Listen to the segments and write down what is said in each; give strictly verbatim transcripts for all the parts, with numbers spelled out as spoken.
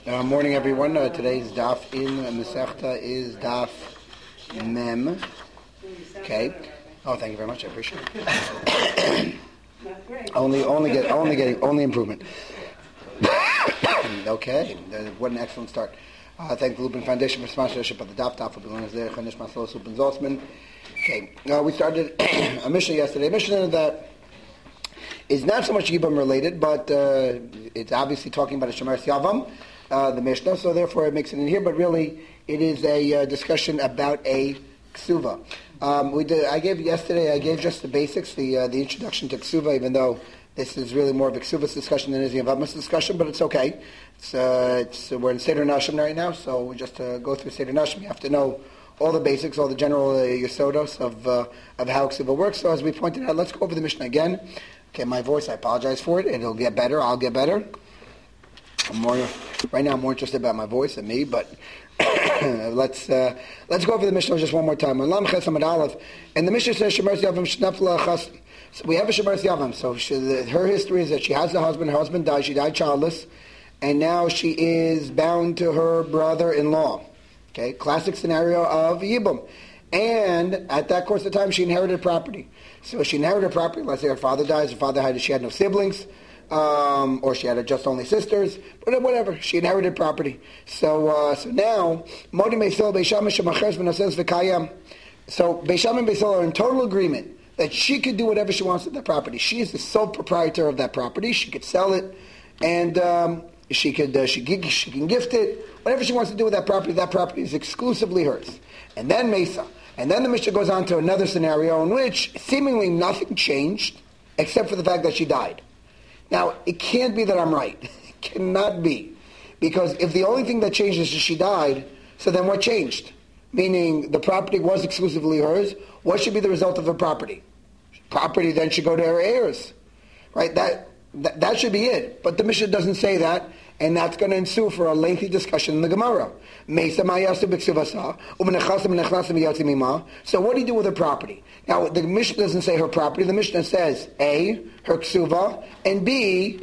Uh, morning, everyone. Uh, today's daf in uh, Masechta is daf mem. Okay. Oh, thank you very much. I appreciate it. only, only get, only getting, only improvement. Okay. Uh, what an excellent start. Uh, thank the Lupin Foundation for sponsorship of the daf. Daf will be learned there. Chanish Masalos Lupin Zosman. Okay. Uh, we started a mission yesterday. A mission that is not so much Yibam related, but uh, it's obviously talking about a Shemeres Yavam. Uh, the Mishnah, so therefore it makes it in here, but really it is a uh, discussion about a ksuva. Um, we did, I gave yesterday, I gave just the basics, the uh, the introduction to ksuva, even though this is really more of a ksuva's discussion than it is a Yavama's discussion, but it's okay. It's, uh, it's we're in Seder Nashim right now, so just to go through Seder Nashim, you have to know all the basics, all the general uh, yesodos of uh, of how ksuva works. So as we pointed out, let's go over the Mishnah again. Okay, my voice, I apologize for it. It'll get better. I'll get better. I'm more, right now I'm more interested about my voice than me, but let's uh, let's go over the Mishnah just one more time. And the Mishnah says, so we have a Shemeres Yavam. So she, the, her history is that she has a husband, her husband died, she died childless, and now she is bound to her brother-in-law. Okay, classic scenario of Yibum. And at that course of time, she inherited property. So she inherited property, let's say her father dies, her father had, she had no siblings, Um, or she had just only sisters, but whatever. She inherited property. So, uh, so now, Modi Beisil Beisham Shemachers V'Nases V'Kayam. So Beisham and Beisil are in total agreement that she could do whatever she wants with that property. She is the sole proprietor of that property. She could sell it, and um, she could uh, she she can gift it. Whatever she wants to do with that property, that property is exclusively hers. And then Mesa, and then the Mishnah goes on to another scenario in which seemingly nothing changed except for the fact that she died. Now, it can't be that I'm right. It cannot be. Because if the only thing that changed is that she died, so then what changed? Meaning the property was exclusively hers. What should be the result of the property? Property then should go to her heirs. Right? That that, that should be it. But the Mishnah doesn't say that, and that's going to ensue for a lengthy discussion in the Gemara. So what do you do with her property? Now, the Mishnah doesn't say her property. The Mishnah says, A, her ksuva, and B,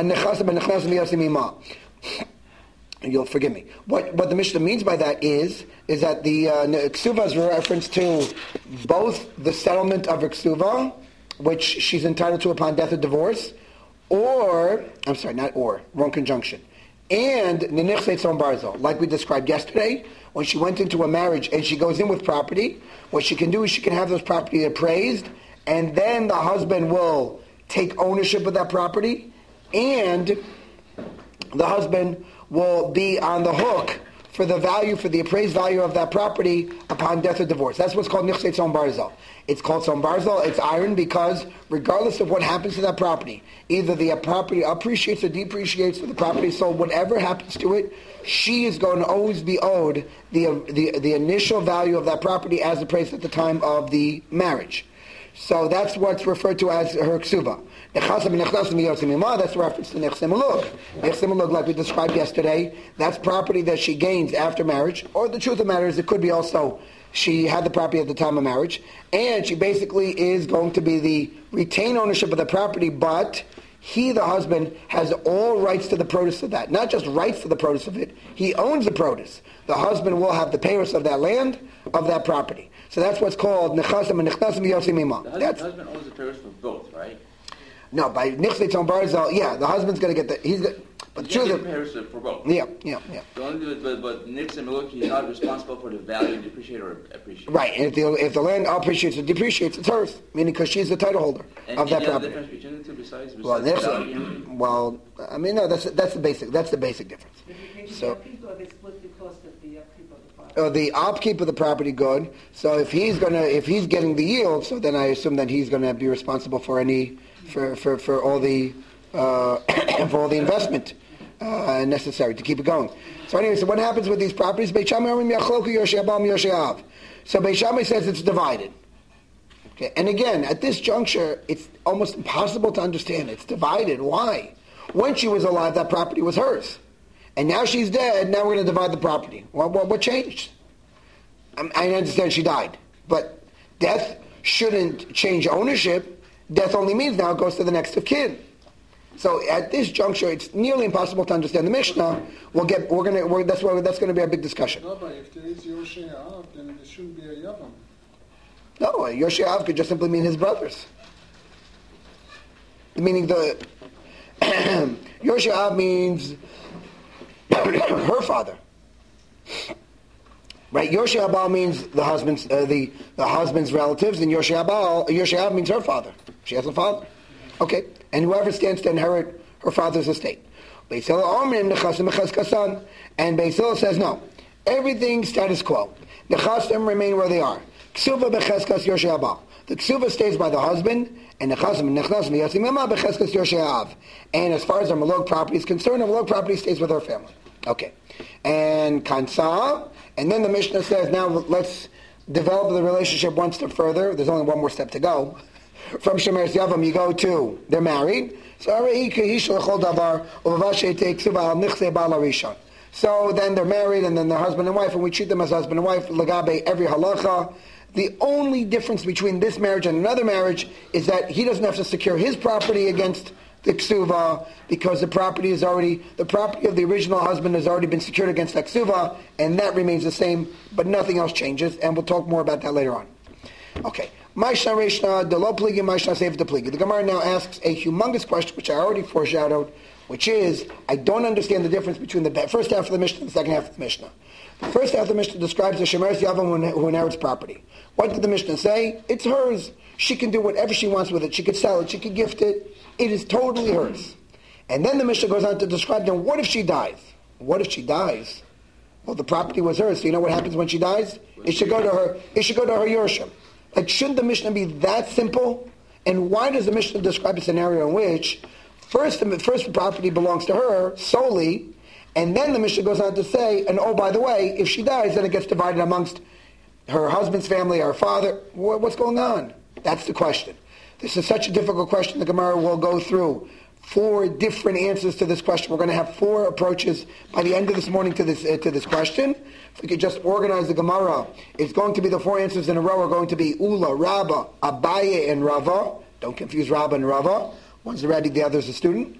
you'll forgive me. What what the Mishnah means by that is, is that the uh, ksuva is a reference to both the settlement of her ksuva, which she's entitled to upon death or divorce, or, I'm sorry, not or, wrong conjunction, and Ninich Seitzon Barzal, like we described yesterday, when she went into a marriage and she goes in with property, what she can do is she can have those property appraised, and then the husband will take ownership of that property, and the husband will be on the hook for the value, for the appraised value of that property upon death or divorce. That's what's called Nichsei Tzon Barzal. It's called Tzon Barzal, it's iron, because regardless of what happens to that property, either the property appreciates or depreciates, or the property is sold, whatever happens to it, she is going to always be owed the, the, the initial value of that property as appraised at the time of the marriage. So that's what's referred to as her ksuva. That's the reference to Nechsem Ulug. Nechsem Ulug, like we described yesterday, that's property that she gains after marriage, or the truth of the matter is it could be also she had the property at the time of marriage, and she basically is going to be the retain ownership of the property, but he, the husband, has all rights to the produce of that. Not just rights to the produce of it, he owns the produce. The husband will have the payers of that land, of that property. So that's what's called Nechasim and Nechnasim Yosim Imam. The husband, husband owns the payers for both, right? No, by Nichsei Tzon Barzal, yeah, the husband's going to get the, he's the, but he's going to get the for both. Yeah, yeah, yeah. The only, but, but Nichsei Meluk, he's not responsible for the value, depreciate or appreciate. Right, and if the, if the land appreciates or depreciates, it's hers, meaning because she's the title holder and, of that and property. Difference between the two besides, besides well, the there's value? A, well, I mean, no, that's that's the basic, that's the basic difference. So, Uh, the upkeep of the property good. So if he's gonna, if he's getting the yield, so then I assume that he's gonna be responsible for any, for for, for all the, uh, for all the investment uh, necessary to keep it going. So anyway, so what happens with these properties? Beit Shammai So Beit Shammai says it's divided. Okay, and again, at this juncture, it's almost impossible to understand. It's divided. Why? When she was alive, that property was hers. And now she's dead, now we're going to divide the property. Well, what, what changed? I understand she died. But death shouldn't change ownership. Death only means now it goes to the next of kin. So at this juncture, it's nearly impossible to understand the Mishnah. We'll get, we're gonna, we're, that's why that's going to be a big discussion. No, but if there is Yoshei Av, then there shouldn't be a Yavam. No, Yoshei Av could just simply mean his brothers. Meaning the Yoshei Av means her father, right? Yoshei Abal means the husband's uh, the the husband's relatives, and Yoshei Abal Yoshei Av means her father. She has a father, okay, and whoever stands to inherit her father's estate. And Beis Hillel says no, everything status quo. The chasim remain where they are. Ksuva becheskas Yoshei Abal. The ksuva stays by the husband, and the chasim nechnas miyasimema becheskas Yoshei Av. And as far as our malog property is concerned, our malog property stays with her family. Okay, and kansa, and then the Mishnah says, now let's develop the relationship one step further. There's only one more step to go. From Shemeres Yavam, you go to they're married. So So then they're married, and then they're husband and wife, and we treat them as husband and wife. Lagabe every halacha. The only difference between this marriage and another marriage is that he doesn't have to secure his property against the ksuva, because the property is already, the property of the original husband has already been secured against that ksuva, and that remains the same, but nothing else changes, and we'll talk more about that later on. Okay. Maishna Reshna, the low pligi, Maishna save the pligi. The Gemara now asks a humongous question, which I already foreshadowed, which is, I don't understand the difference between the first half of the Mishnah and the second half of the Mishnah. The first half of the Mishnah describes the Shemeres Yavam who inherits property. What did the Mishnah say? It's hers. She can do whatever she wants with it. She could sell it. She could gift it. It is totally hers. And then the Mishnah goes on to describe them, what if she dies? What if she dies? Well, the property was hers. So you know what happens when she dies? It should go to her, it should go to her Yorshim. Like, shouldn't the Mishnah be that simple? And why does the Mishnah describe a scenario in which first the first property belongs to her solely, and then the Mishnah goes on to say, and oh, by the way, if she dies, then it gets divided amongst her husband's family, her father. What's going on? That's the question. This is such a difficult question. The Gemara will go through four different answers to this question. We're going to have four approaches by the end of this morning to this uh, to this question. If we could just organize the Gemara, it's going to be the four answers in a row are going to be Ula, Rabba, Abaye, and Rava. Don't confuse Rabba and Rava. One's a Raddi, the other's a student.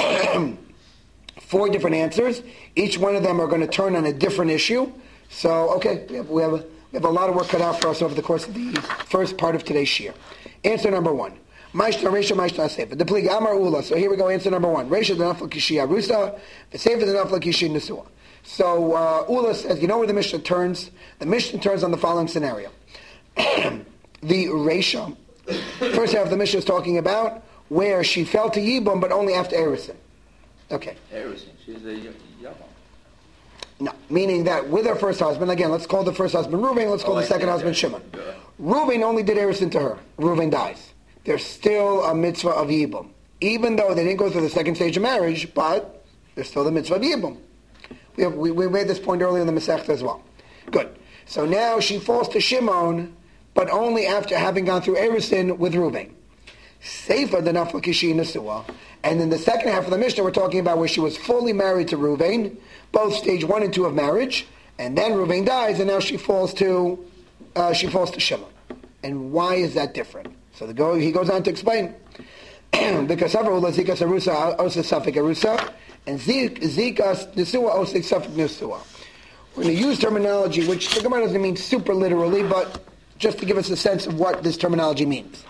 Four different answers. Each one of them are going to turn on a different issue. So, okay, we have, we have, a, we have a lot of work cut out for us over the course of the first part of today's shir. Answer number one. Maishna Resha Maishna Sefer. The Plig Amar Ula. So here we go, answer number one. Resha the Nafla Kishi Arusa, the Sefer the Nafla Kishi Nesua. So uh, Ula says, you know where the Mishnah turns? The Mishnah turns on the following scenario. The Resha, first half of the Mishnah is talking about where she fell to Yibum, but only after Erisin. Okay. Erisin, she's a Yabam. No, meaning that with her first husband, again, let's call the first husband Reuven, let's call oh, the second husband Shimon. Reuven only did Erisin to her. Reuven dies. There's still a mitzvah of Yibum. Even though they didn't go through the second stage of marriage, but there's still the mitzvah of Yibum. We, have, we, we made this point earlier in the Masechta as well. Good. So now she falls to Shimon, but only after having gone through Erisin with Reuven. Seifa the Nafla Kishi Nesua. And in the second half of the Mishnah, we're talking about where she was fully married to Reuven, both stage one and two of marriage, and then Reuven dies, and now she falls to uh, she falls to Shimon. And why is that different? So the go, he goes on to explain because several zikas arusa osa safik arusa and zikas nesua osa safik nesua. We're going to use terminology which the Gemara doesn't mean super literally, but just to give us a sense of what this terminology means.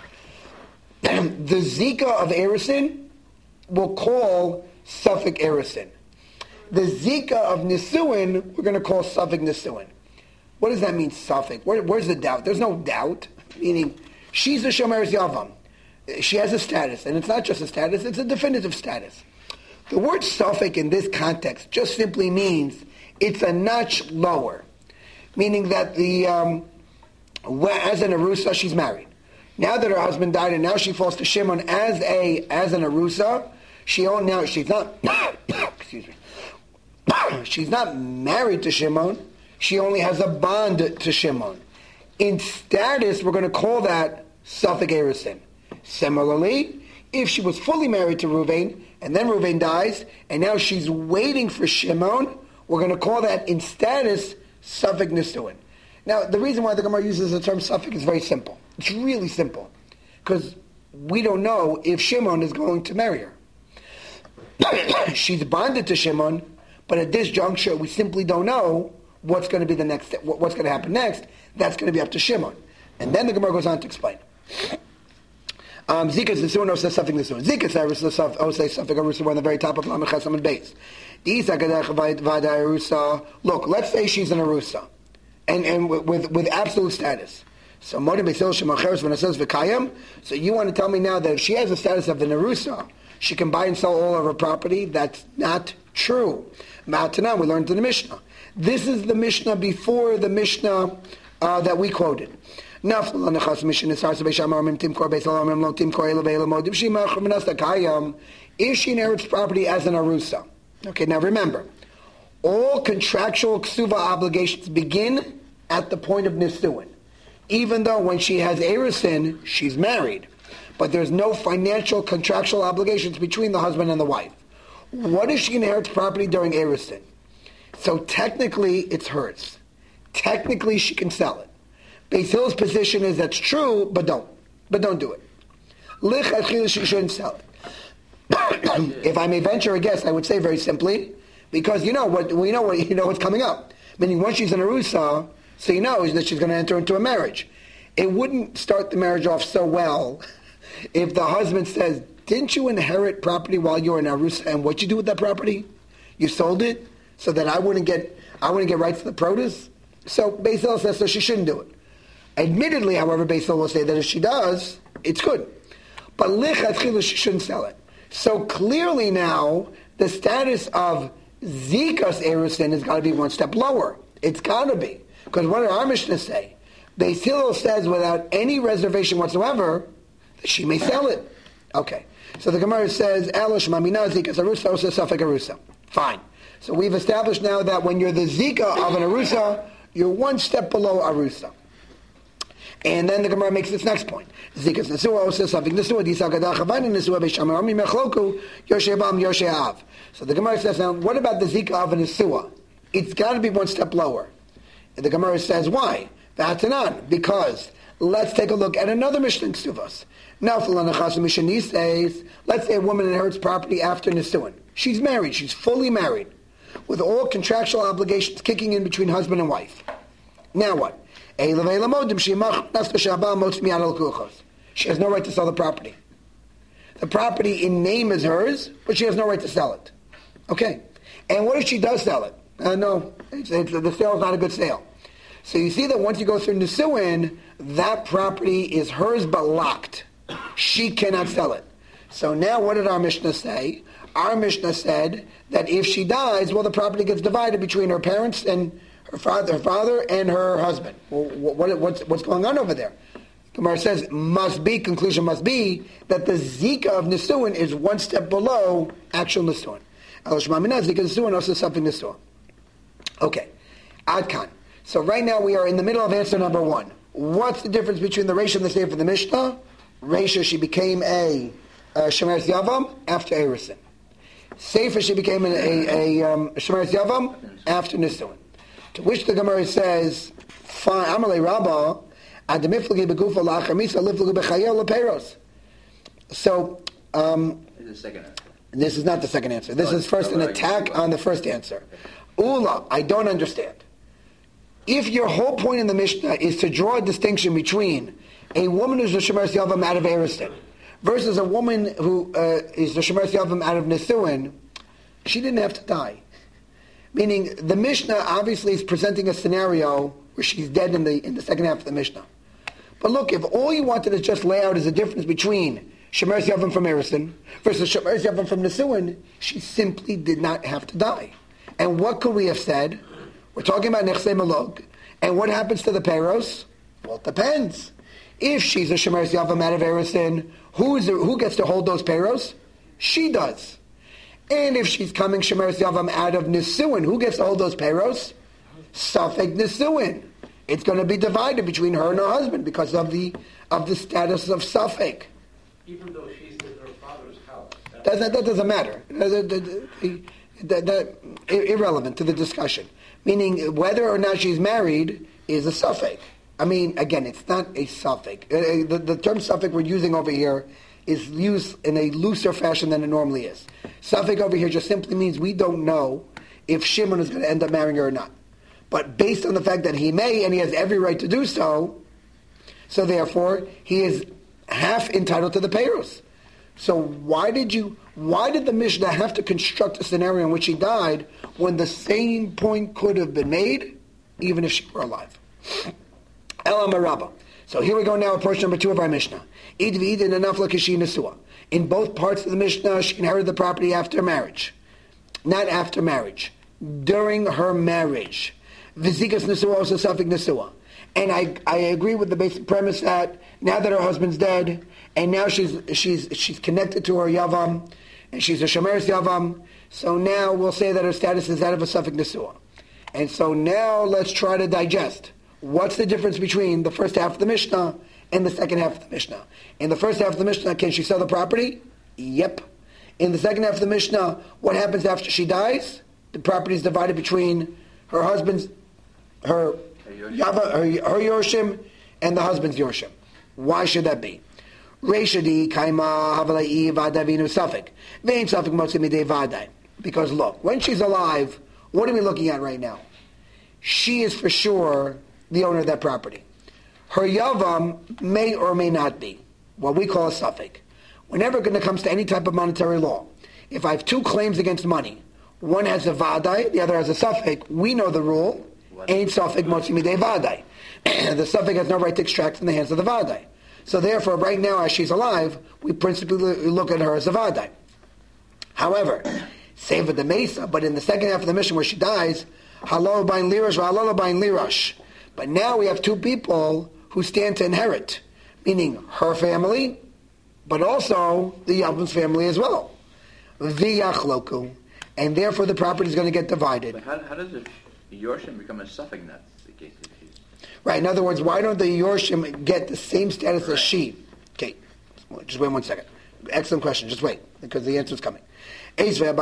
The Zika of Erisin we'll call Suffolk Erisin. The Zika of Nisuin, we're going to call Suffolk Nisuin. What does that mean, Suffolk? Where, where's the doubt? There's no doubt. Meaning, she's a Shomeres Yavam. She has a status, and it's not just a status, it's a definitive status. The word Suffolk in this context just simply means it's a notch lower. Meaning that the, um, as an Arusa, she's married. Now that her husband died, and now she falls to Shimon as a as an Arusa, she own now she's not excuse me. She's not married to Shimon. She only has a bond to Shimon. In status, we're going to call that Suffolk Erisin. Similarly, if she was fully married to Reuven, and then Reuven dies, and now she's waiting for Shimon, we're going to call that in status Suffolk Nisuin. Now, the reason why the Gemara uses the term Suffolk is very simple. It's really simple. Because we don't know if Shimon is going to marry her. she's bonded to Shimon, but at this juncture we simply don't know what's going to be the next step, what's going to happen next. That's going to be up to Shimon. And then the Gemara goes on to explain. Um, Zika is the Suan, says something the Suan. Zika says something Arusa, we're on the very top of Lamachesam and base. Look, let's say she's an Arusa, and, and with, with absolute status. So Modim Beisil Shemacheres when it says V'kayim, so you want to tell me now that if she has the status of an Arusa, she can buy and sell all of her property? That's not true. Ma'atanan, we learned in the Mishnah. This is the Mishnah before the Mishnah uh, that we quoted. If she inherits property as an Arusa. Okay, now remember, all contractual ksuva obligations begin at the point of Nisuin. Even though when she has Erusin, she's married. But there's no financial contractual obligations between the husband and the wife. What if she inherits property during Erusin? So technically, it's hers. Technically, she can sell it. Beis Hill's position is that's true, but don't. But don't do it. Lichatchila, she shouldn't sell it. If I may venture a guess, I would say very simply, because you know what we know what you know what's coming up. Meaning, once she's an Arusa, so you know that she's going to enter into a marriage. It wouldn't start the marriage off so well if the husband says, "Didn't you inherit property while you were an Arusa? And what'd you do with that property? You sold it so that I wouldn't get I wouldn't get rights to the produce." So Beis Hillel says so she shouldn't do it. Admittedly, however, Beis Hillel will say that if she does, it's good. But lichatchila, she shouldn't sell it. So clearly now, the status of Zikas Erusin has got to be one step lower. It's got to be. Because what did our Mishnah say? Beis Hillel says without any reservation whatsoever that she may sell it. Okay. So the Gemara says, Elish mamina Zikas Arusa osa safek Arusa. Fine. So we've established now that when you're the Zika of an Arusa, you're one step below Arusa. And then the Gemara makes this next point. Zikas Nesua osa safek Nesua disagadah chavani Nesua beishamar ami mechloku yoshebam yosheav. So the Gemara says, now what about the Zika of an Nesua? It's got to be one step lower. And the Gemara says, why? V'hatanan, because let's take a look at another Mishnah in Ksuvos. Now, says, let's say a woman inherits property after Nisuin. She's married, she's fully married, with all contractual obligations kicking in between husband and wife. Now what? She has no right to sell the property. The property in name is hers, but she has no right to sell it. Okay. And what if she does sell it? Uh, no, it's, it's, the sale is not a good sale. So you see that once you go through Nisuin, that property is hers but locked. She cannot sell it. So now what did our Mishnah say? Our Mishnah said that if she dies, well, the property gets divided between her parents and her father, her father and her husband. Well, what, what's, what's going on over there? Gemara says, must be, conclusion must be, that the Zika of Nisuin is one step below actual Nisuin. Okay, Adkan. So right now we are in the middle of answer number one. What's the difference between the Reisha and the Sefer of the Mishnah? Reisha, she became a, a Shemeres Yavam after Erusin. Sefer, she became a, a, a um, Shemeres Yavam after Nisuin. To which the Gemara says, fine, Amalei Rabbah, Adamiflagi begufa la'achamisa liflagi b'chayel leperos. So, um, This is the second answer. This is not the second answer. This No, is first an attack on the first answer. Ula, I don't understand. If your whole point in the Mishnah is to draw a distinction between a woman who's a Shemeres Yavam out of Erusin versus a woman who uh, is a Shemeres Yavam out of Nisuin, she didn't have to die. Meaning, the Mishnah obviously is presenting a scenario where she's dead in the in the second half of the Mishnah. But look, if all you wanted to just lay out is a difference between Shemeres Yavam from Erusin versus Shemeres Yavam from Nisuin, she simply did not have to die. And what could we have said? We're talking about Nechsei Malog. And what happens to the Peros? Well, it depends. If she's a Shemeres Yavam out of Erusin, who, is, who gets to hold those Peros? She does. And if she's coming Shemeres Yavam out of Nisuin, who gets to hold those Peros? Safek Nisuin. It's going to be divided between her and her husband because of the of the status of Safek. Even though she's in her father's house. That, that, that doesn't matter. That, that, that, that, irrelevant to the discussion. Meaning, whether or not she's married is a suffix. I mean, again, it's not a suffix. Uh, the, the term suffix we're using over here is used in a looser fashion than it normally is. Safek over here just simply means we don't know if Shimon is going to end up marrying her or not. But based on the fact that he may, and he has every right to do so, so therefore, he is half entitled to the payros. So why did you, why did the Mishnah have to construct a scenario in which he died when the same point could have been made, even if she were alive? Elam Rabba. So here we go now, approach number two of our Mishnah. In both parts of the Mishnah, she inherited the property after marriage. Not after marriage. During her marriage. Vizikas Nesua, also Safek Nesua. And I, I agree with the basic premise that now that her husband's dead, and now she's she's she's connected to her Yavam, and she's a Shomeres Yavam, so now we'll say that her status is that of a Safek Nesua. And so now let's try to digest. What's the difference between the first half of the Mishnah and the second half of the Mishnah? In the first half of the Mishnah, can she sell the property? Yep. In the second half of the Mishnah, what happens after she dies? The property is divided between her husband's, her Yava, her, her Yorshim, and the husband's Yorshim. Why should that be? Reishadi kaima havalai vadavinu safek. Vein safek motzimidei vadai. Because look, when she's alive, what are we looking at right now? She is for sure the owner of that property. Her Yavam may or may not be what we call a safek. Whenever it comes to any type of monetary law, if I have two claims against money, one has a vadai, the other has a safek, we know the rule, ain't safek motzi midei vadai. The safek has no right to extract from the hands of the vadai. So therefore, right now, as she's alive, we principally look at her as a vadai. However, save for the mesa, but in the second half of the mission where she dies, halal bain lirash, halal bain lirash. But now we have two people who stand to inherit, meaning her family, but also the Yavam's family as well. V'yachloku, and therefore the property is going to get divided. But how, how does the Yorshim become a Safek net? Right, in other words, why don't the Yorshim get the same status right as she? Okay, just wait one second. Excellent question, just wait, because the answer is coming. So the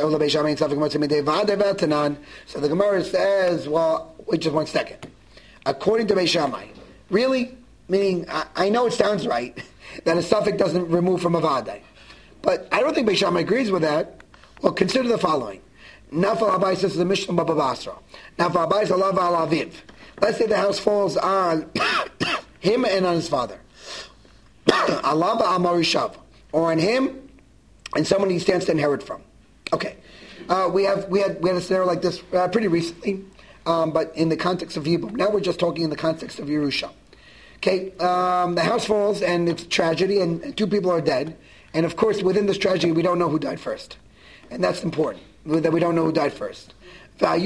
Gemara says, well, wait just one second. According to Beis Shammai, really? Meaning, I, I know it sounds right that a suffix doesn't remove from a vadai. But I don't think Beis Shammai agrees with that. Well, consider the following. Nafal Abai says the Mishnah Baba Basra. Nafal Abai is Allah al Aviv. Let's say the house falls on him and on his father. Allah al Marishav. Or on him and someone he stands to inherit from. Okay. Uh, we have we had we had a scenario like this uh, pretty recently. Um, but in the context of Yibum. Now we're just talking in the context of Yerusha. Okay, um, the house falls and it's a tragedy and, and two people are dead. And of course, within this tragedy, we don't know who died first. And that's important, that we don't know who died first. And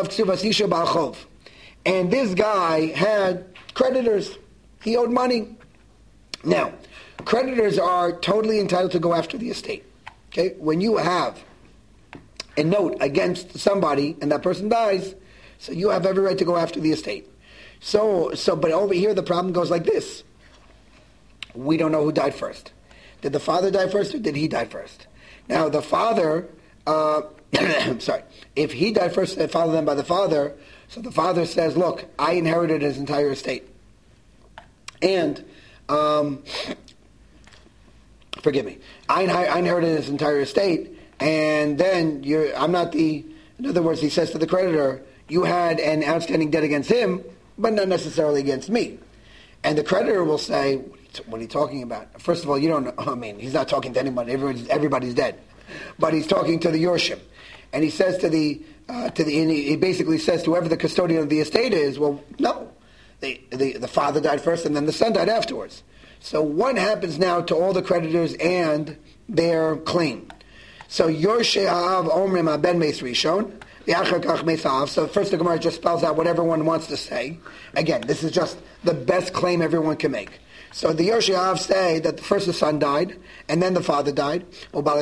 this guy had creditors. He owed money. Now, creditors are totally entitled to go after the estate. Okay, when you have a note against somebody and that person dies, so you have every right to go after the estate. So, so, but over here the problem goes like this. We don't know who died first. Did the father die first or did he die first? Now the father, uh, I'm sorry, if he died first, and followed then by the father, so the father says, look, I inherited his entire estate. And, um, forgive me, I, I inherited his entire estate, and then you're, I'm not the, in other words, he says to the creditor, you had an outstanding debt against him, but not necessarily against me. And the creditor will say, what are you talking about? First of all, you don't know, I mean, he's not talking to anybody, everybody's, everybody's dead. But he's talking to the Yorshim. And he says to the, uh, to the, and he basically says to whoever the custodian of the estate is, well, no. The, the, the father died first and then the son died afterwards. So what happens now to all the creditors and their claim? So Yorshei Ha'av Omrim HaBen Meis Rishon, so first the Gemara just spells out what everyone wants to say. Again, this is just the best claim everyone can make. So the Yorshei Ha'av say that first the son died, and then the father died. And the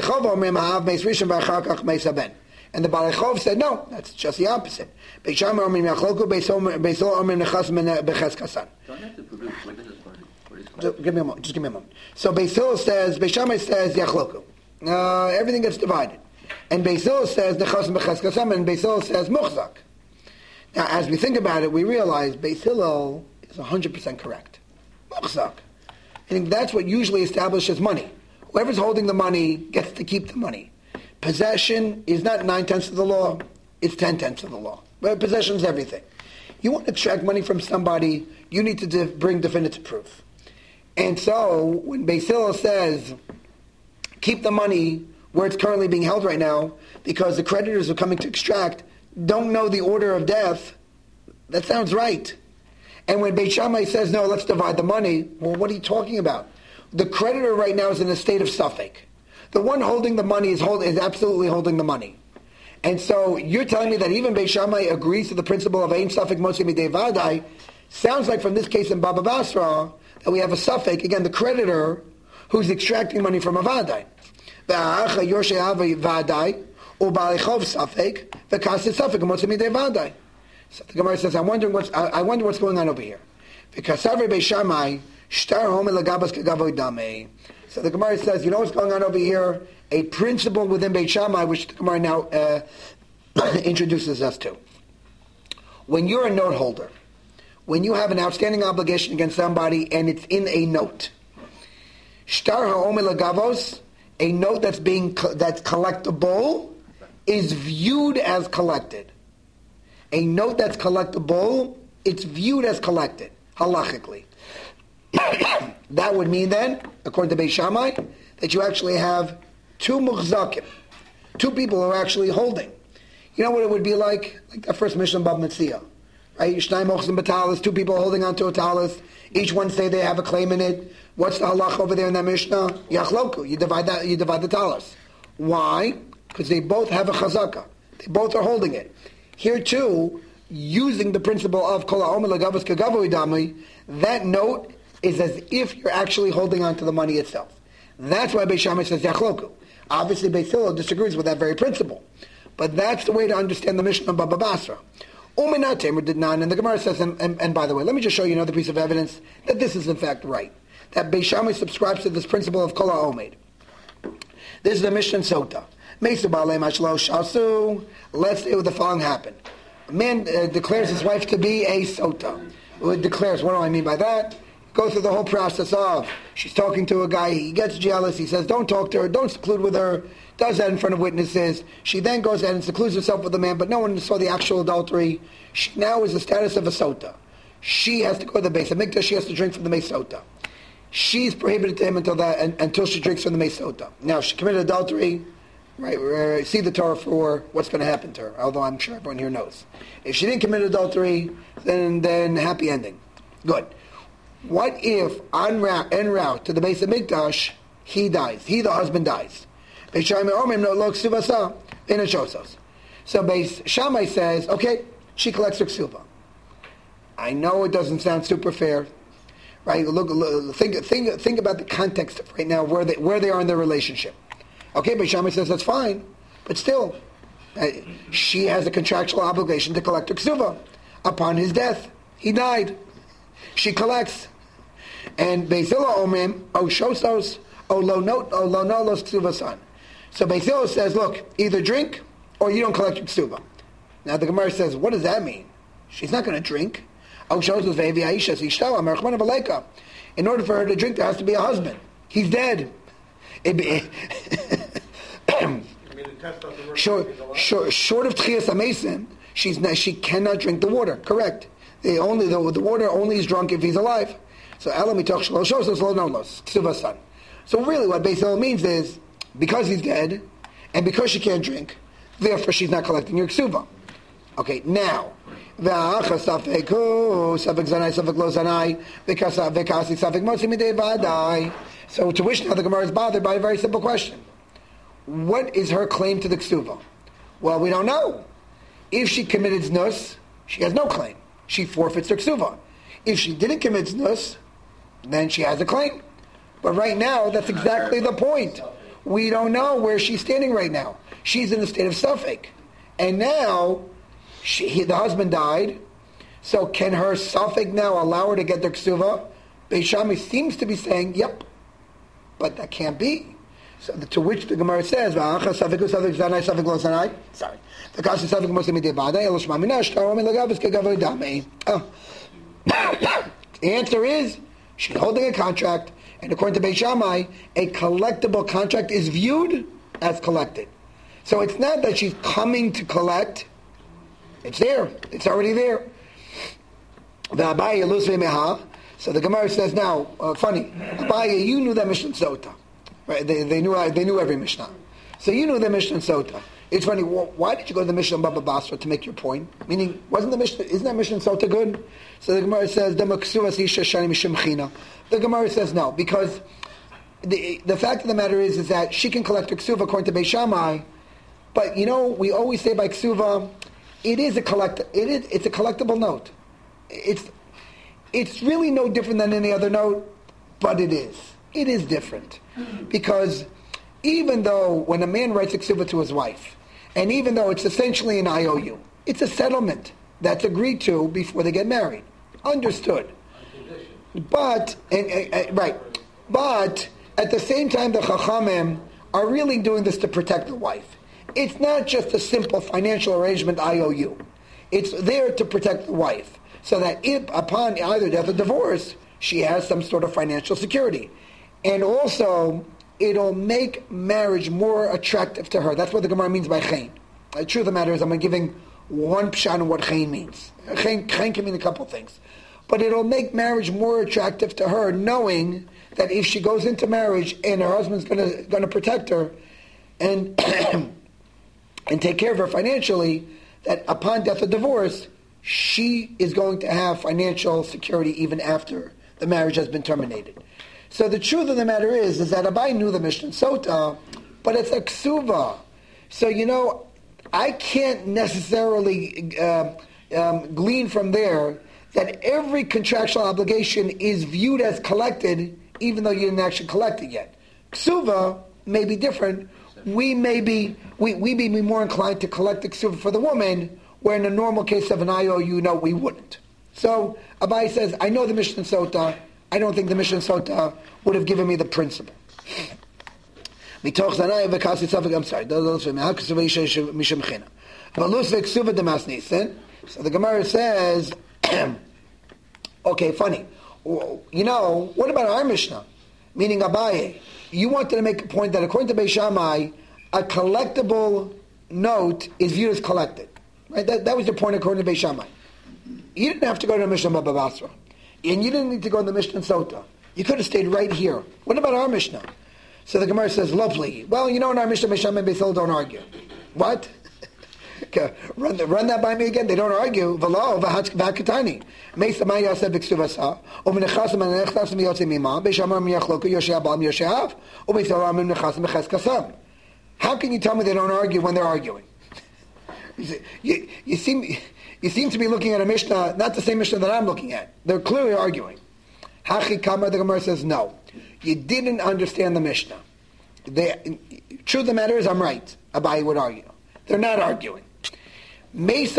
Balei said, no, that's just the opposite. Don't have to produce what this is for. Just give me a moment. Just give me a moment. So Beis Hillel says, Beis Shammai says, Yachloku. Uh, everything gets divided. And Beis Hillel says Nechas Becheskasam, and Beis Hillel says Muchzak. Now, as we think about it, we realize Beis Hillel is one hundred percent correct. Muchzak. I think that's what usually establishes money. Whoever's holding the money gets to keep the money. Possession is not nine-tenths of the law, it's ten-tenths of the law. But possession is everything. You want to extract money from somebody, you need to de- bring definitive proof. And so, when Beis Hillel says, keep the money where it's currently being held right now, because the creditors are coming to extract, don't know the order of death, that sounds right. And when Beit Shammai says, no, let's divide the money, well, what are you talking about? The creditor right now is in a state of suffix. The one holding the money is hold, is absolutely holding the money. And so you're telling me that even Beit Shammai agrees to the principle of Ein Safek Motzi Midei Vadai. Sounds like from this case in Baba Basra that we have a suffix, again, the creditor who's extracting money from a Vadai. V'a'acha Yorshe Avai Vadai, u'Ba'alei Chov Safek, v'Kaset Safek Motzi Midei Vadai. So the Gemara says, I'm wondering what's, I, I wonder what's going on over here. V'Kasavri Beit Shammai, Shtar Home Elagabas Kegavoy Damei. So the Gemara says, you know what's going on over here? A principle within Beit Shammai, which the Gemara now uh, introduces us to. When you're a note holder, when you have an outstanding obligation against somebody and it's in a note, Shtar Ha'omer Lagavos, a note that's being that's collectible, is viewed as collected. A note that's collectible, it's viewed as collected, halachically. That would mean then, according to Beit Shammai, that you actually have two muhzakim, two people who are actually holding. You know what it would be like? Like that first Mishnah Bab Metzia, right? Shnai mochzim b'talis, two people holding onto a talis. Each one say they have a claim in it. What's the halach over there in that Mishnah? Yachloku. You divide that. You divide the talis. Why? Because they both have a chazaka. They both are holding it. Here too, using the principle of kol ha'omer lagavos kegavoy damei, that note is as if you're actually holding on to the money itself. That's why Beit Shammai says yachloku. Obviously, Beis Hillel disagrees with that very principle. But that's the way to understand the Mishnah of Baba Basra. Uminat Tamer did not, and the Gemara says, and, and, and by the way, let me just show you another piece of evidence that this is in fact right. That Beit Shammai subscribes to this principle of Kol HaOmed. This is the Mishnah in Sota. Let's say what the following happened. A man uh, declares his wife to be a Sota. It declares, what do I mean by that? Go through the whole process of, she's talking to a guy, he gets jealous, he says, don't talk to her, don't seclude with her, does that in front of witnesses. She then goes ahead and secludes herself with the man, but no one saw the actual adultery. She now is the status of a Sota. She has to go to the Beis Hamikdash, she has to drink from the Beis Sota. She's prohibited to him until that, and, until she drinks from the Beis Sota. Now, if she committed adultery, right, uh, see the Torah for what's going to happen to her, although I'm sure everyone here knows. If she didn't commit adultery, then, then happy ending. Good. What if, en route, en route to the Beis Hamikdash, he dies, he, the husband, dies? So Beis Shammai says, okay, she collects her ksuba. I know it doesn't sound super fair, right? Look, look think, think, think about the context of right now, where they, where they are in their relationship. Okay, Beis Shammai says that's fine, but still, uh, she has a contractual obligation to collect her ksuba. Upon his death, he died. She collects. And Beis Hillel omrim, o shosos, o lo no, o lo no los ksuvasan. So Beis Hillel says, look, either drink or you don't collect your ksuba. Now the Gemara says, what does that mean? She's not going to drink. In order for her to drink, there has to be a husband. He's dead. short, short, short of Tchias HaMesim, she's not, she cannot drink the water. Correct. The only the, the water only is drunk if he's alive. So Elam mitoch shlosh shosos lo nolos ksuvasan. So really, what Beis Hillel means is because he's dead and because she can't drink, therefore she's not collecting your ksuva. Okay, now v'acha safek hu safek zanai safek lo zanai v'kasa v'kasi safek motzi midei vadai. So to which now the Gemara is bothered by a very simple question: what is her claim to the ksuva? Well, we don't know. If she committed znus, she has no claim. She forfeits her ksuva. If she didn't commit znus, then she has a claim. But right now, that's exactly the point. We don't know where she's standing right now. She's in a state of suffix. And now, she, he, the husband died. So can her suffix now allow her to get their ksuva? Beis Shammai seems to be saying, yep. But that can't be. So the, to which the Gemara says, sorry. The answer is, she's holding a contract, And according to Beis Shammai, a collectible contract is viewed as collected. So it's not that she's coming to collect. It's there. It's already there. The Abaye Lusve Meha. So the Gemara says now, uh, funny, Abaye, you knew that Mishnah Sota. Right? They, they knew they knew every Mishnah. So you knew the Mishnah Sota. It's funny, why did you go to the Mishnah Baba Basra to make your point? Meaning, wasn't the Mishnah, isn't that Mishnah Sota good? So the Gemara says, the Gemara says no, because the the fact of the matter is, is that she can collect her ksuva according to Beis Shammai, but you know, we always say by ksuva, it is a collect, it is, it's a collectible note. It's, it's really no different than any other note, but it is. It is different. Because even though when a man writes a ksuva to his wife, and even though it's essentially an I O U, it's a settlement that's agreed to before they get married. Understood. But, and, and, and, right, but at the same time the Chachamim are really doing this to protect the wife. It's not just a simple financial arrangement I O U. It's there to protect the wife, so that if upon either death or divorce, she has some sort of financial security. And also, it'll make marriage more attractive to her. That's what the Gemara means by chen. The truth of the matter is, I'm giving one pshat on what chen means. Chen, chen can mean a couple things. But it'll make marriage more attractive to her, knowing that if she goes into marriage and her husband's going to protect her and and take care of her financially, that upon death or divorce, she is going to have financial security even after the marriage has been terminated. So the truth of the matter is, is that Abai knew the Mishnah Sota, but it's a ksuva. So, you know, I can't necessarily uh, um, glean from there that every contractual obligation is viewed as collected, even though you didn't actually collect it yet. Ksuva may be different. We may be, we, we may be more inclined to collect the ksuva for the woman, where in a normal case of an I O U, no, we wouldn't. So Abai says, I know the Mishnah Sota. I don't think the Mishnah Sota would have given me the principle. I'm sorry. So the Gemara says, okay, funny. You know, what about our Mishnah? Meaning Abaye, you wanted to make a point that according to Beis Shammai, a collectible note is viewed as collected. Right? That, that was your point according to Beis Shammai. You didn't have to go to the Mishnah Baba Basra. And you didn't need to go in the Mishnah Sota. You could have stayed right here. What about our Mishnah? So the Gemara says, lovely. Well, you know in our Mishnah, Beis Shammai and Beis Hillel don't argue. What? Okay, run, the, run that by me again. They don't argue. V'lo v'hakatani. Meisa ma yaseh b'ksuvasa. U'v'nechasim v'nechasim v'yotzim mima. Beis Shammai miyachloku yoshei abam yoshei av. U'beis Hillel v'nechasim v'ches kasam. How can you tell me they don't argue when they're arguing? You, you, you seem... You seem to be looking at a Mishnah, not the same Mishnah that I'm looking at. They're clearly arguing. Hachi Kamar, the Gemara says, no. You didn't understand the Mishnah. They, truth of the matter is, I'm right. Abai would argue. They're not arguing. First,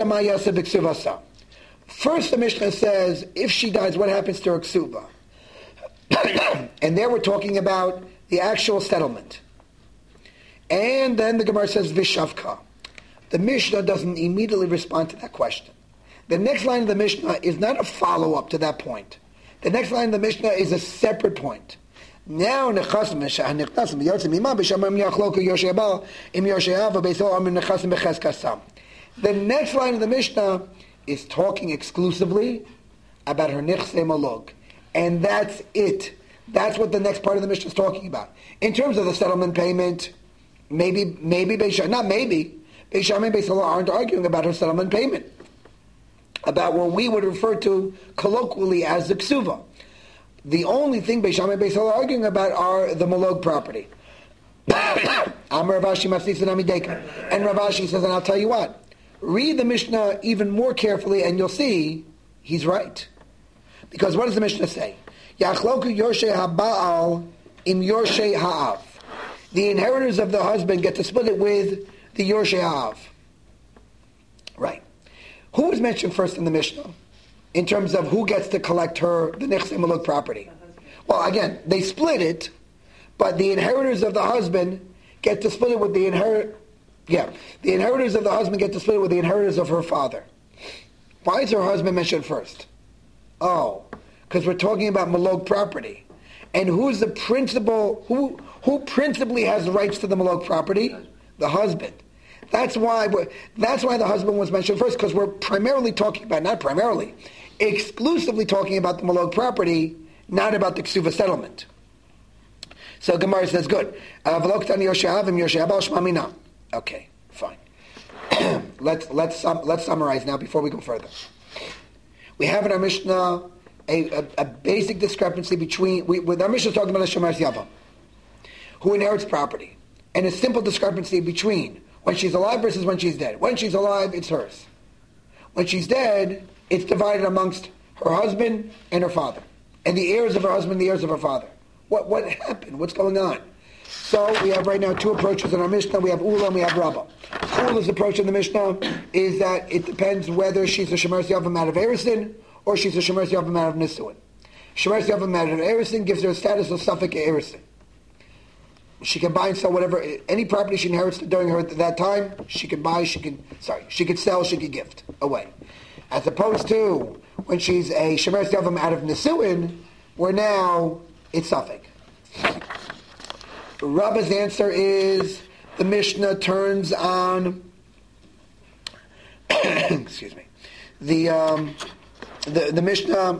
the Mishnah says, if she dies, what happens to her ksuba? And there we're talking about the actual settlement. And then the Gemara says, Vishavka. The Mishnah doesn't immediately respond to that question. The next line of the Mishnah is not a follow-up to that point. The next line of the Mishnah is a separate point. Now, the next line of the Mishnah is talking exclusively about her nichse malog. And that's it. That's what the next part of the Mishnah is talking about. In terms of the settlement payment, maybe, maybe, not maybe, Beis Shammai and Beis Hillel aren't arguing about her settlement payment, about what we would refer to colloquially as the ksuva. The only thing Beis Shammai and Beis Hillel are arguing about are the malog property. Amar Ravashi Mafsis and Amideka. And Ravashi says, and I'll tell you what, read the Mishnah even more carefully and you'll see he's right. Because what does the Mishnah say? Yachloku Yoshei Haba'al im Yoshei Ha'av. The inheritors of the husband get to split it with the Yoshei Ha'av. Right. Who was mentioned first in the Mishnah in terms of who gets to collect her, the Nichse Maluk property? Well, again, they split it, but the inheritors of the husband get to split it with the inherit. Yeah, the inheritors of the husband get to split it with the inheritors of her father. Why is her husband mentioned first? Oh, because we're talking about Maluk property. And who's the principal, who who principally has rights to the malok property? The husband. That's why we're, that's why the husband was mentioned first, because we're primarily talking about, not primarily, exclusively talking about the malok property, not about the ksuva settlement. So Gemara says, good. Uh, okay, fine. let's let's sum, let's summarize now before we go further. We have in our Mishnah a, a, a basic discrepancy between, we, with our Mishnah is talking about a Shemar Yavam, who inherits property, and a simple discrepancy between when she's alive versus when she's dead. When she's alive, it's hers. When she's dead, it's divided amongst her husband and her father, and the heirs of her husband, the heirs of her father. What what happened? What's going on? So we have right now two approaches in our Mishnah. We have Ula and we have Rabbah. Ula's approach in the Mishnah is that it depends whether she's a Shemer Yavam out of Erisin or she's a Shemer Yavam out of Nisuin. Shemer Yavam out of Erisin gives her a status of Suffolk Erisin. She can buy and sell whatever, any property she inherits during her at that time, she can buy, she can, sorry, she could sell, she could gift away. As opposed to when she's a Shemer Yavam out of Nisuin, where now it's Suffolk. Rabba's answer is the Mishnah turns on excuse me the um, the the Mishnah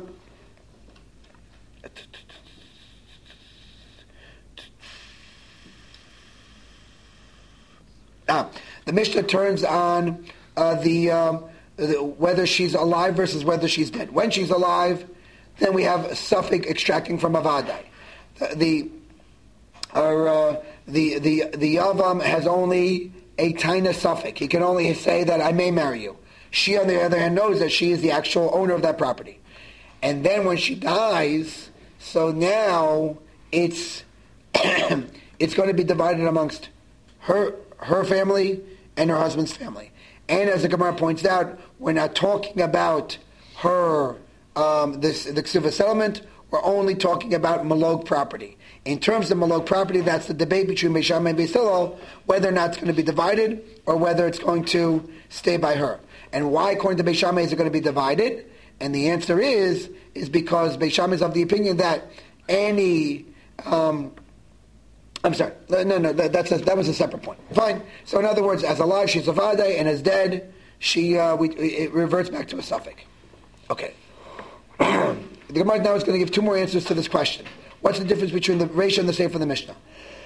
ah, the Mishnah turns on uh, the, um, the whether she's alive versus whether she's dead. When she's alive, then we have a suffix extracting from avadai. The, the Or uh, the the the yavam has only a taina suffix. He can only say that I may marry you. She, on the other hand, knows that she is the actual owner of that property. And then when she dies, so now it's it's going to be divided amongst her her family and her husband's family. And as the Gemara points out, we're not talking about her um, this the ksuva settlement. We're only talking about malog property. In terms of malog property, that's the debate between Beis Shammai and Beis Hillel, whether or not it's going to be divided or whether it's going to stay by her. And why, according to Beis Shammai, is it going to be divided? And the answer is, is because Beis Shammai is of the opinion that any, um, I'm sorry, no, no, that, that's a, that was a separate point. Fine. So in other words, as alive, she's a vade, and as dead, she uh, we, it reverts back to a suffix. Okay. The Gemara now is going to give two more answers to this question. What's the difference between the Reisha and the Sefer of the Mishnah?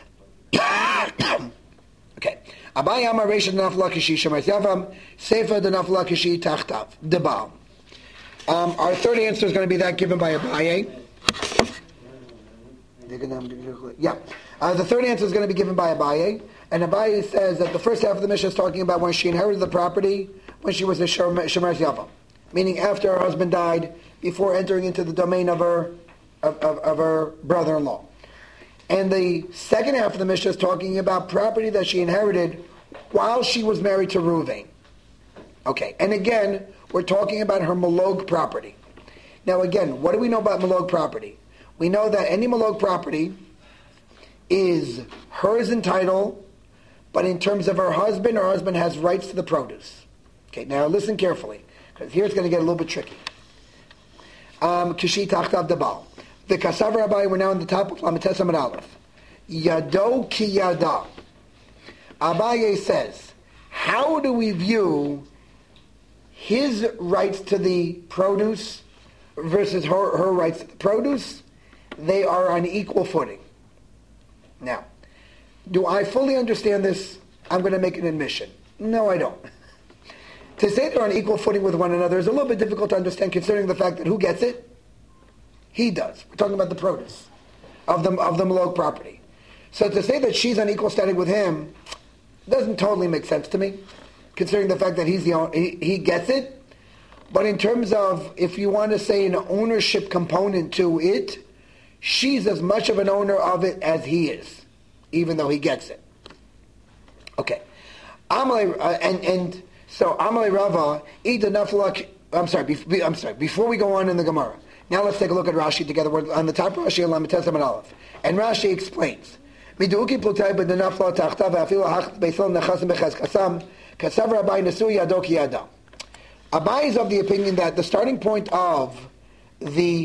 Okay. Abaye Amar Reisha Nafla Kishi Shemer Yavam, Sefer the Nafla Kishi Tachtav, Debal. Um, our third answer is going to be that given by Abaye. Yeah. Uh, the third answer is going to be given by Abaye. And Abaye says that the first half of the Mishnah is talking about when she inherited the property, when she was a Shemer Yavam. Meaning after her husband died, before entering into the domain of her of, of, of her brother-in-law. And the second half of the Mishnah is talking about property that she inherited while she was married to Reuven. Okay, and again, we're talking about her malog property. Now again, what do we know about malog property? We know that any malog property is hers in title, but in terms of her husband, her husband has rights to the produce. Okay, now listen carefully, because here it's going to get a little bit tricky. Kishi Tachtav Debal. The Kasav Rabbi, we're now on the top of Lamites Amud Aleph. Yado ki yada. Abaye says, how do we view his rights to the produce versus her, her rights to the produce? They are on equal footing. Now, do I fully understand this? I'm going to make an admission. No, I don't. To say they're on equal footing with one another is a little bit difficult to understand, considering the fact that who gets it? He does. We're talking about the produce of the of the malog property. So to say that she's on equal standing with him doesn't totally make sense to me, considering the fact that he's the own, he, he gets it. But in terms of, if you want to say an ownership component to it, she's as much of an owner of it as he is, even though he gets it. Okay, Amalei, uh, and and. So Amalei Rava, Ida Nafla. I'm sorry. Be, I'm sorry. Before we go on in the Gemara, now let's take a look at Rashi together. We're on the top of Rashi, Lamites Amud Aleph, and Rashi explains. Miduki Plutai b'Nafla Tachta v'Afilu Hach Beisol Nechasim Bechazkasam Kasav Rabbi Nesu Yado Ki Yada. Abai is of the opinion that the starting point of the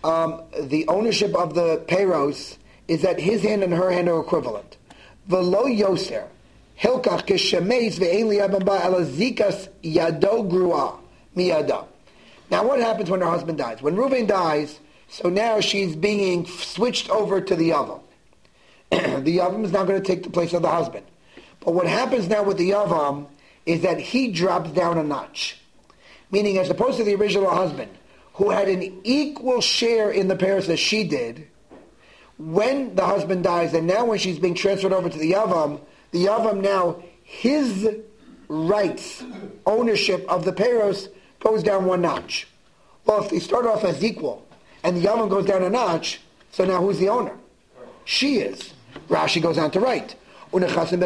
um, the ownership of the Peiros is that his hand and her hand are equivalent. V'lo yoser, hilkach keshemeis ve'ein liyabam ba ala zikas yado grua miyada. Now what happens when her husband dies? When Reuven dies, so now she's being switched over to the Yavam. The Yavam is now going to take the place of the husband. But what happens now with the Yavam is that he drops down a notch. Meaning, as opposed to the original husband, who had an equal share in the Paris as she did, when the husband dies, and now when she's being transferred over to the Yavam, the Yavam now, his rights, ownership of the Paris goes down one notch. Well, if they start off as equal, and the Yavam goes down a notch, so now who's the owner? She is. Rashi goes on to write. Now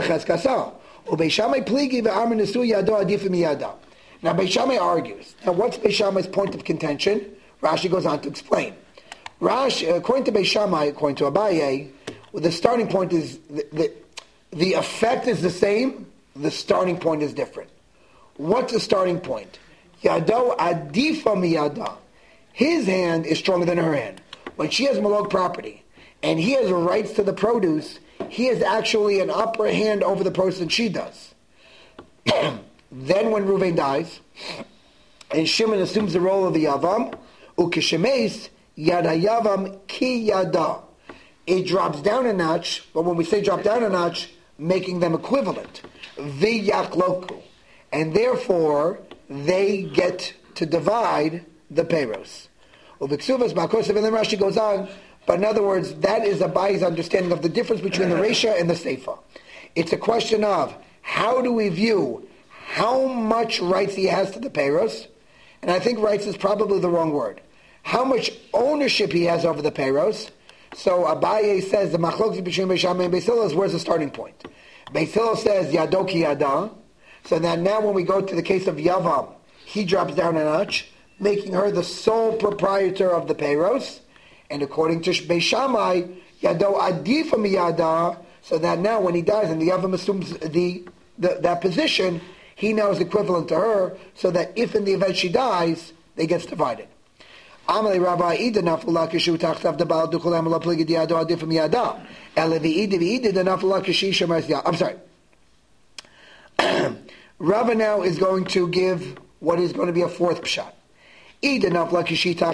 Beis Shammai argues. Now what's Beis Shammai's point of contention? Rashi goes on to explain. Rashi, according to Beis Shammai, according to Abaye, well, the starting point is, the, the, the effect is the same, the starting point is different. What's the starting point? Yado adifa miyada. His hand is stronger than her hand. When she has malog property, and he has rights to the produce, he has actually an upper hand over the produce than she does. Then when Reuven dies, and Shimon assumes the role of the Yavam, ukeshemes yada Yavam ki yada. It drops down a notch, but when we say drop down a notch, making them equivalent. V'yachloku. And therefore, they get to divide the Peiros. Uviksuvas ba'kosav, and then Rashi goes on, but in other words, that is Abaye's understanding of the difference between the Reisha and the Seifa. It's a question of, how do we view how much rights he has to the Peiros? And I think rights is probably the wrong word. How much ownership he has over the Peiros? So Abaye says, the machlokes between Beis Shammai and Beis Hillel is, where's the starting point? Beis Hillel says, Yado ki yada. So that now when we go to the case of Yavam, he drops down a notch, making her the sole proprietor of the Peiros. And according to Beis Shammai, Yado adifa miyada, so that now when he dies and the Yavam assumes the, the that position, he now is equivalent to her, so that if in the event she dies, they get divided. Amalei Rabbi Ida nafula kishu tachtav the baal dukulam la pligid yado adifa miyada. Elevi Ida v'Ida the nafula kishi shemas yad. I'm sorry. Rava now is going to give what is going to be a fourth pshat. Rava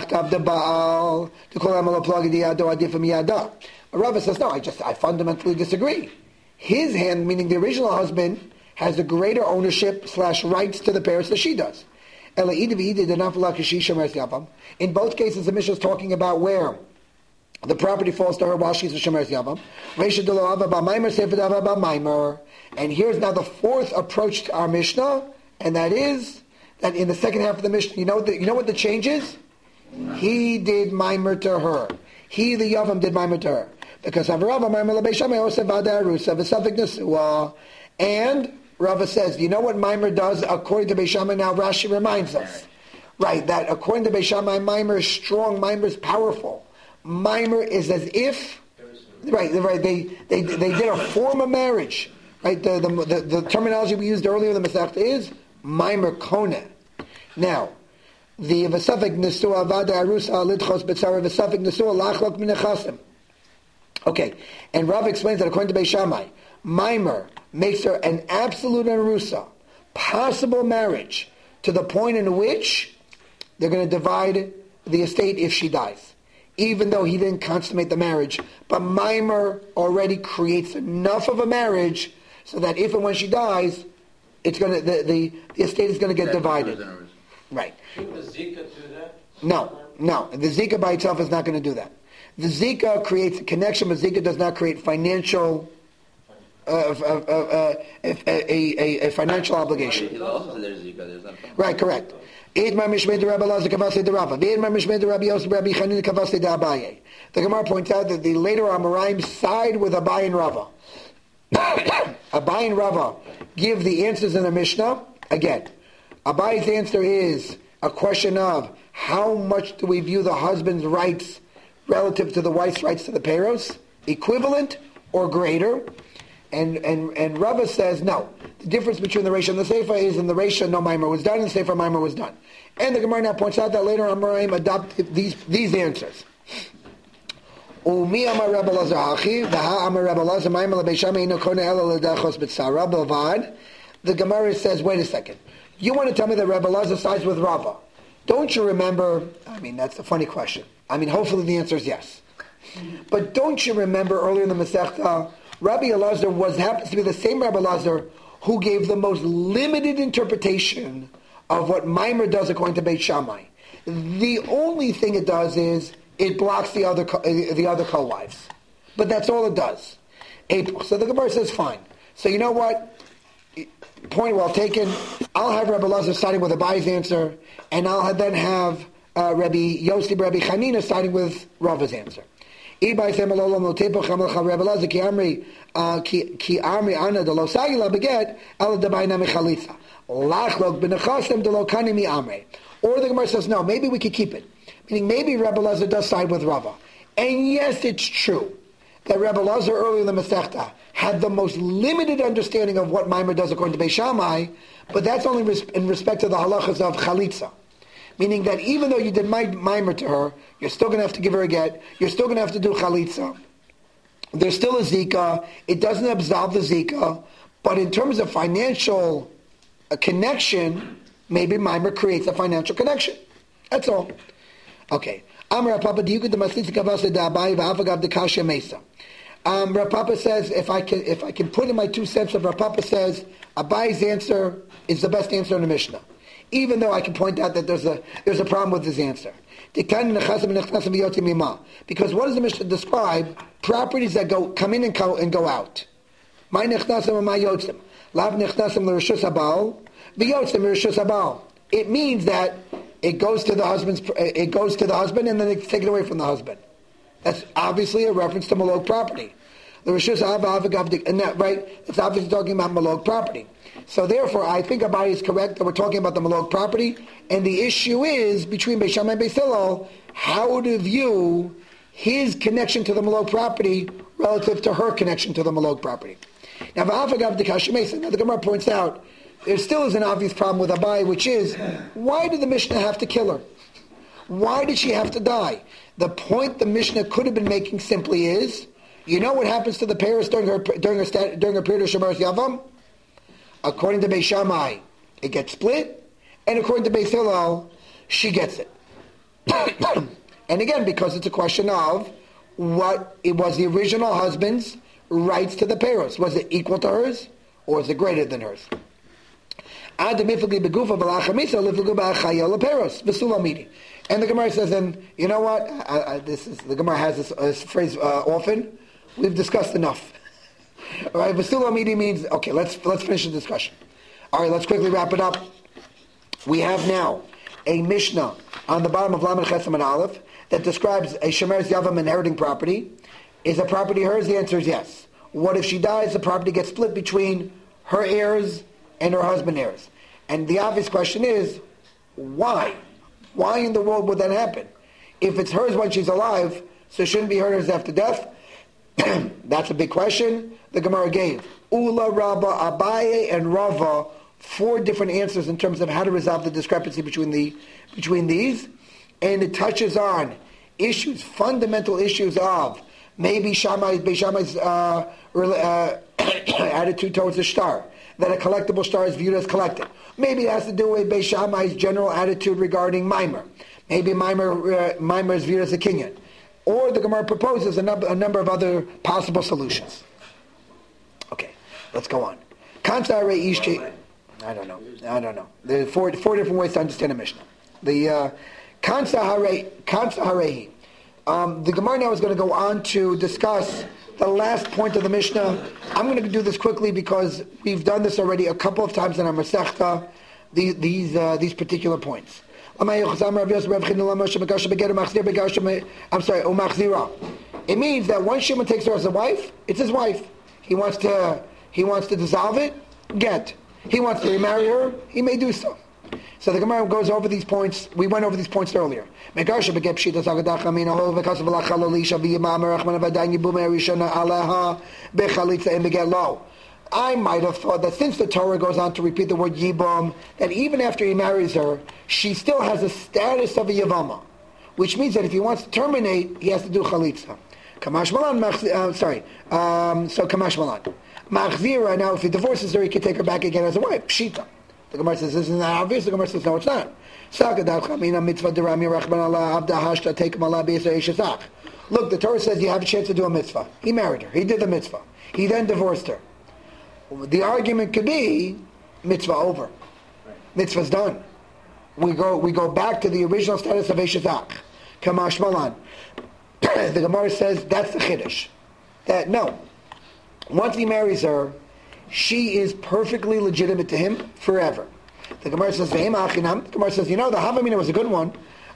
says, no, I just, I fundamentally disagree. His hand, meaning the original husband, has a greater ownership slash rights to the Peiros than she does. In both cases, the Mishnah is talking about where the property falls to her while she's a Shemeres Yavam. And here's now the fourth approach to our Mishnah, and that is that in the second half of the Mishnah, you know, the, you know what the change is? He did Maimer to her. He, the Yavam, did Maimer to her. Because Avarava Maimer LaBeis Shammai Oseh Vada Arusa V'Safek Nesua. And Rava says, you know what Maimer does according to Beis Shammai? Now Rashi reminds us. Right, that according to Beis Shammai, Maimer is strong, Maimer is powerful. Maimer is as if, right, right, they, they, they did a form of marriage. Right, the, the, the, the terminology we used earlier in the Masechta is Maimer Kona. Now, the V'Safek Nesua Vada Arusa Lidchos Betzara V'Safek Nesua Lachlok Minechasim. Okay, and Rav explains that according to Beis Shammai, Maimer makes her an absolute arusa, possible marriage, to the point in which they're going to divide the estate if she dies, even though he didn't consummate the marriage. But Maimer already creates enough of a marriage so that if and when she dies, it's going to the, the, the estate is going to get divided. Right. Should the Zika do that? No, no. The Zika by itself is not going to do that. The Zika creates a connection, but Zika does not create financial uh, uh, uh, uh, a, a, a financial obligation. Right, correct. The Gemara points out that the later Amoraim side with Abai and Rava. Abai and Rava give the answers in the Mishnah. Again, Abai's answer is a question of how much do we view the husband's rights relative to the wife's rights to the Peiros, equivalent or greater? And and and Rava says no. The difference between the Reisha and the Seifa is in the Reisha no Maimer was done, and the Seifa Maimer was done. And the Gemara now points out that later Amoraim adopt these these answers. Umi amar Rabbi Lazar hachi, v'ha amar Rabbi Lazar ma'im lebeishama ino kone ela ledachos b'tzara b'avad. The Gemara says, wait a second. You want to tell me that Rabbi Lazar sides with Rava? Don't you remember? I mean, that's a funny question. I mean, hopefully the answer is yes. But don't you remember earlier in the Masechta, Rabbi Elazar was happens to be the same Rabbi Elazar who gave the most limited interpretation of what Maimer does according to Beit Shammai. The only thing it does is it blocks the other co- the other co-wives, but that's all it does. So the Gemara says, fine. So you know what? Point well taken. I'll have Rabbi Elazar siding with Abai's answer, and I'll then have uh, Rabbi Yossi, Rabbi Chanina siding with Rava's answer. Ibai said, "Malolo notepo chamal chav Rabbi Elazar ki amri ki amri ana de lo sagila beget ala debayna mechalitza lachlok benachasem de lo kani mi amri." Or the Gemara says, no, maybe we could keep it. Meaning maybe Rabbi Elazar does side with Rava. And yes, it's true that Rabbi Elazar earlier in the Masechta had the most limited understanding of what Maimer does according to Beis Shammai, but that's only res- in respect to the halachas of chalitza. Meaning that even though you did Maimer to her, you're still going to have to give her a get, you're still going to have to do chalitza. There's still a zika, it doesn't absolve the zika, but in terms of financial uh, connection, maybe Maimer creates a financial connection. That's all. Okay. Amar Papa, do you get the maslitzik avasa da abai v'avagav de kasha mesa? Um, Rav Papa says, if I can, if I can put in my two cents, of Rav Papa says, Abai's answer is the best answer in the Mishnah, even though I can point out that there's a there's a problem with his answer. Because what does the Mishnah describe? Properties that go come in and go, and go out. My nechnasim and my yotzim. Lav nechnasim l'rishus habal, v'yotzim l'rishus habal. It means that it goes to the husband's. It goes to the husband, and then it's taken away from the husband. That's obviously a reference to Malog property. The Rishus Avagav, and that right, it's obviously talking about Malog property. So therefore, I think Abai is correct that we're talking about the Malog property, and the issue is between Beis Shammai and Beis Hillel how to view his connection to the Malog property relative to her connection to the Malog property. Now, V'avagav de Kashemesa, now the Gemara points out there still is an obvious problem with Abai, which is why did the Mishnah have to kill her? Why did she have to die? The point the Mishnah could have been making simply is, you know what happens to the Paris during her during her during her period of Shemaras Yavam? According to Beis Shammai, it gets split, and according to Beis Hillel, she gets it. And again, because it's a question of what it was the original husband's rights to the Paris. Was it equal to hers, or is it greater than hers? And the Gemara says, then you know what? I, I, this is the Gemara has this, this phrase uh, often. We've discussed enough. All right, Vasula Amidi means okay. Let's let's finish the discussion. All right, let's quickly wrap it up. We have now a Mishnah on the bottom of Lamed Chesam and Aleph that describes a Shemeres Yavam inheriting property. Is the property hers? The answer is yes. What if she dies? The property gets split between her heirs and her husband heirs. And the obvious question is, why? Why in the world would that happen? If it's hers when she's alive, so it shouldn't be hers after death? That's a big question. The Gemara gave Ula, Rabba, Abaye, and Rava four different answers in terms of how to resolve the discrepancy between the between these, and it touches on issues, fundamental issues of maybe Shammai, Beis Shammai's uh, uh, attitude towards the star, that a collectible star is viewed as collected. Maybe it has to do with Beis Shammai's general attitude regarding Maimer. Maybe Maimer, uh, Maimer is viewed as a kinyan. Or the Gemara proposes a number, a number of other possible solutions. Okay, let's go on. Kansa Rei Ishti. I don't know. I don't know. There are four, four different ways to understand a Mishnah. The uh, Kansa Hare Kansa Harehi. Um, the Gemara now is going to go on to discuss the last point of the Mishnah. I'm going to do this quickly because we've done this already a couple of times in our Masechta, these these, uh, these particular points. I'm sorry, it means that once Shimon takes her as a wife, it's his wife. He wants to he wants to dissolve it, get. He wants to remarry her, he may do so. So the Gemara goes over these points. We went over these points earlier. I might have thought that since the Torah goes on to repeat the word Yibam, that even after he marries her, she still has the status of a Yavama, which means that if he wants to terminate, he has to do Chalitza. Kamash Malan, uh, sorry. Um, so Kamash Malan. Machzira, now if he divorces her, he can take her back again as a wife. Pshita. The Gemara says, isn't that obvious? The Gemara says, no, it's not. Look, the Torah says you have a chance to do a mitzvah. He married her. He did the mitzvah. He then divorced her. The argument could be, mitzvah over. Mitzvah's done. We go we go back to the original status of Eshazach. Kamash Malan. The Gemara says, that's the Chiddush. That, no. Once he marries her, she is perfectly legitimate to him forever. The Gemara says, "Ve'em achinam." The Gemara says, you know, the Havamina was a good one.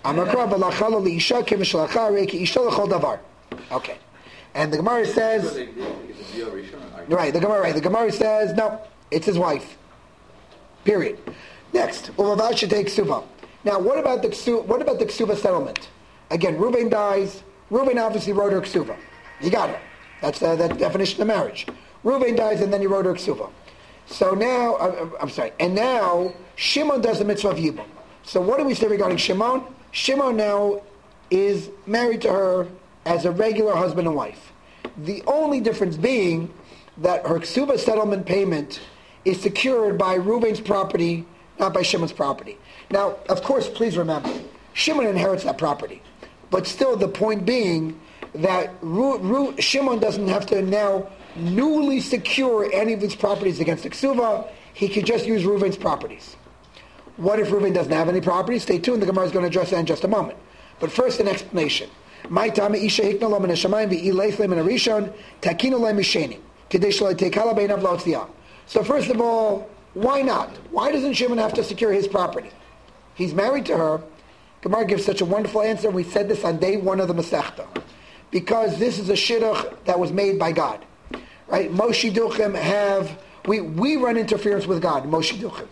Okay. And the Gemara says, right, the Gemara, right, the Gemara says, no, it's his wife. Period. Next, Ulavav take ksuva. Now, what about the ksuva, what about the ksuva settlement? Again, Reuben dies. Reuben obviously wrote her ksuva. He got her. That's the, the definition of marriage. Reuben dies and then he wrote her ksuva. So now, uh, I'm sorry, and now Shimon does the mitzvah of Yibum. So what do we say regarding Shimon? Shimon now is married to her as a regular husband and wife. The only difference being that her ksuva settlement payment is secured by Reuben's property, not by Shimon's property. Now, of course, please remember, Shimon inherits that property. But still, the point being that Ru, Ru, Shimon doesn't have to now newly secure any of his properties against the ksuva. He could just use Reuven's properties. What if Reuven doesn't have any properties? Stay tuned, the Gemara is going to address that in just a moment. But first, an explanation. My tama isha hikna lo min hashamayim v'ileith le min harishon takinu le mishenim kedei shelo teikala beinav lo tziyah. So first of all, why not? Why doesn't Shimon have to secure his property? He's married to her. Gemara gives such a wonderful answer. We said this on day one of the Masechta. Because this is a shidduch that was made by God. Right? Moshe Duchim have, we, we run interference with God, Moshe Duchim.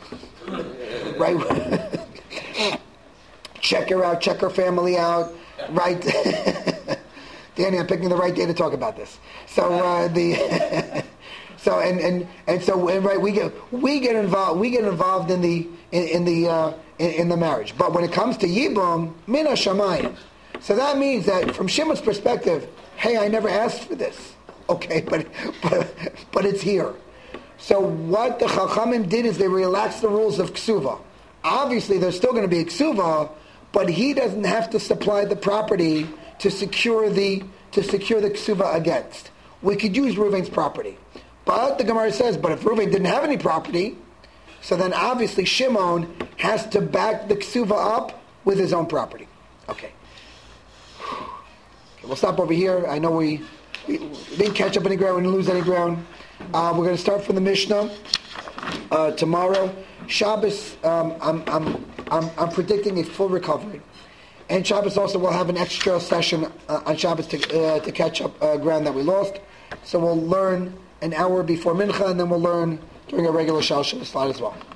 Right? Check her out, check her family out. Right? Danny, I'm picking the right day to talk about this. So, uh, the... So and, and, and so and right we get we get involved we get involved in the in, in the uh, in, in the marriage. But when it comes to Yibum, min hashamayim. So that means that from Shimon's perspective, hey, I never asked for this. Okay, but but but it's here. So what the Chachamim did is they relaxed the rules of ksuva. Obviously, there's still going to be a ksuva, but he doesn't have to supply the property to secure the to secure the ksuva against. We could use Reuven's property. But the Gemara says, but if Reuven didn't have any property, so then obviously Shimon has to back the ksuva up with his own property. Okay. Okay, we'll stop over here. I know we, we didn't catch up any ground, we didn't lose any ground. Uh, we're going to start from the Mishnah uh, tomorrow. Shabbos, um, I'm, I'm, I'm, I'm predicting a full recovery. And Shabbos also will have an extra session uh, on Shabbos to, uh, to catch up uh, ground that we lost. So we'll learn an hour before Mincha, and then we'll learn during a regular Shal Shabbos slot as well.